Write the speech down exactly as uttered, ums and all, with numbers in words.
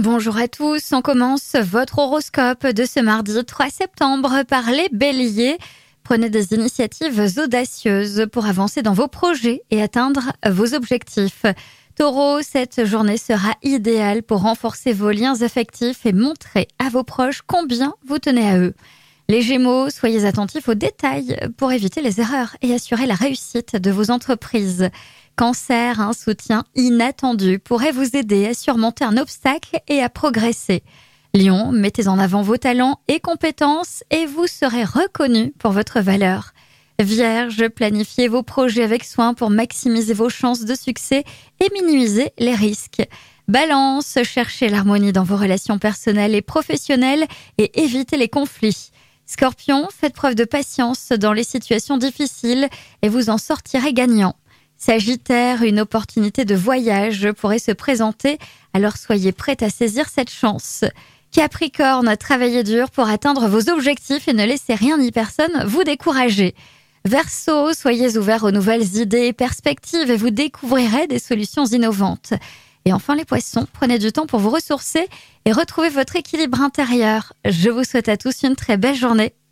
Bonjour à tous, on commence votre horoscope de ce mardi trois septembre par les béliers. Prenez des initiatives audacieuses pour avancer dans vos projets et atteindre vos objectifs. Taureau, cette journée sera idéale pour renforcer vos liens affectifs et montrer à vos proches combien vous tenez à eux. Les Gémeaux, soyez attentifs aux détails pour éviter les erreurs et assurer la réussite de vos entreprises. Cancer, un soutien inattendu pourrait vous aider à surmonter un obstacle et à progresser. Lion, mettez en avant vos talents et compétences et vous serez reconnu pour votre valeur. Vierge, planifiez vos projets avec soin pour maximiser vos chances de succès et minimiser les risques. Balance, cherchez l'harmonie dans vos relations personnelles et professionnelles et évitez les conflits. Scorpion, faites preuve de patience dans les situations difficiles et vous en sortirez gagnant. Sagittaire, une opportunité de voyage pourrait se présenter, alors soyez prêts à saisir cette chance. Capricorne, travaillez dur pour atteindre vos objectifs et ne laissez rien ni personne vous décourager. Verseau, soyez ouverts aux nouvelles idées et perspectives et vous découvrirez des solutions innovantes. Et enfin les poissons, prenez du temps pour vous ressourcer et retrouver votre équilibre intérieur. Je vous souhaite à tous une très belle journée.